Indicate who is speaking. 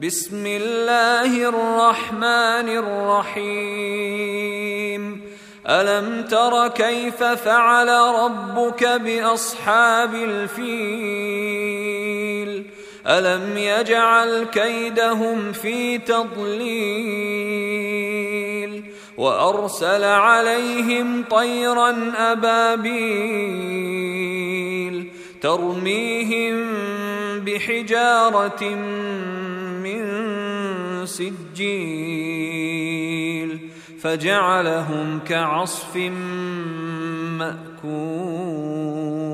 Speaker 1: بسم الله الرحمن الرحيم ألم تر كيف فعل ربك بأصحاب الفيل ألم يجعل كيدهم في تضليل وأرسل عليهم طيرا أبابيل ترميهم بحجارة من سجيل فجعلهم كعصف مأكول.